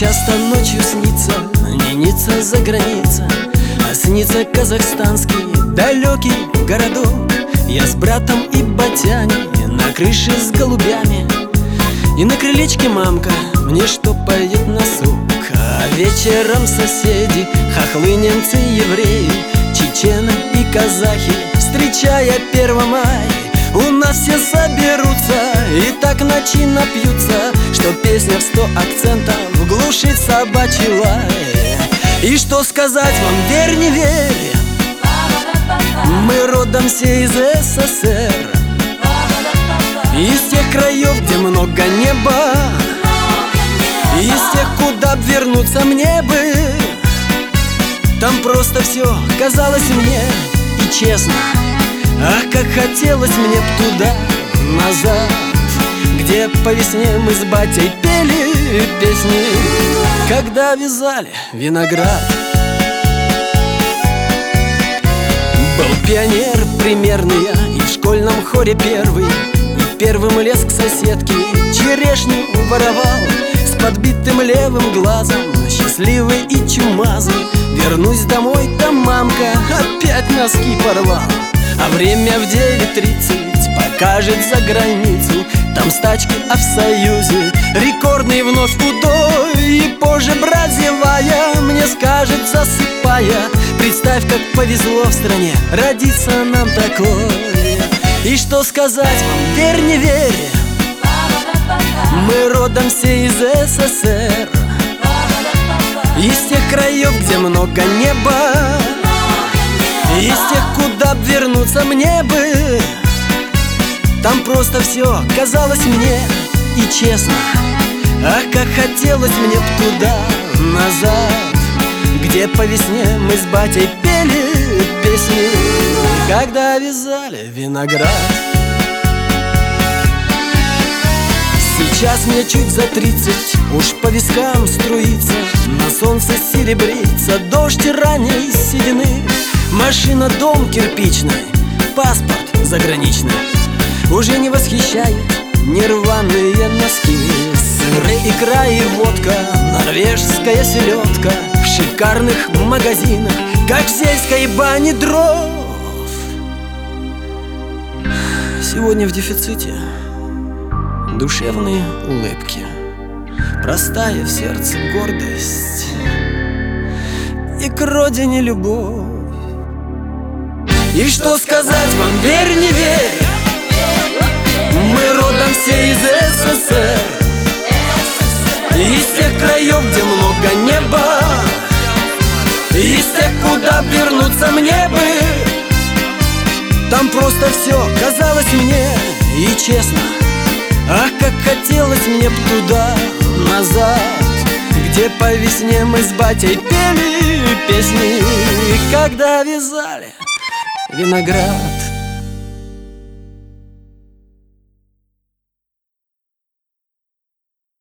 часто ночью снится, не Ницца за граница, а снится казахстанский далекий городок. Я с братом и батяней на крыше с голубями, и на крылечке мамка мне что поет на сук. А вечером соседи, хохлы, немцы, евреи, чечены и казахи, встречая 1 мая, у нас все соберутся и так ночи напьются, что песня в 100 акцентов глушит собачий лай. И что сказать вам, верь не верь, мы родом все из СССР, из тех краев, где много неба, из тех, куда б вернуться мне бы. Там просто все казалось мне и честно. Ах, как хотелось мне б туда, назад, где по весне мы с батей пели песни, когда вязали виноград. Был пионер примерный я, и в школьном хоре первый, и первым лез к соседке, черешню воровал. С подбитым левым глазом, счастливый и чумазый, вернусь домой, там мамка опять носки порвал. А время в 9:30 покажет за границу, там стачки, а в Союзе рекордный вновь удой. И позже, брат, зевая, мне скажет, засыпая: представь, как повезло в стране родиться нам такой. И что сказать вам, верь не верь, мы родом все из СССР, из тех краев, где много неба, из тех, куда б вернуться мне бы. Там просто все казалось мне и честно. Ах, как хотелось мне б туда, назад, где по весне мы с батей пели песни, когда вязали виноград. Сейчас мне чуть за 30, уж по вискам струится, на солнце серебрится дождь ранней седины. Машина, дом кирпичный, паспорт заграничный уже не восхищает нерваные носки. Сыры, икра и водка, норвежская селедка в шикарных магазинах, как в сельской бане дров. Сегодня в дефиците душевные улыбки, простая в сердце гордость и к родине любовь. И что сказать вам, верь не верь, мы родом все из СССР, из тех краев, где много неба, из тех, куда вернуться мне бы. Там просто все казалось мне и честно. Ах, как хотелось мне б туда, назад, где по весне мы с батей пели песни, когда вязали виноград.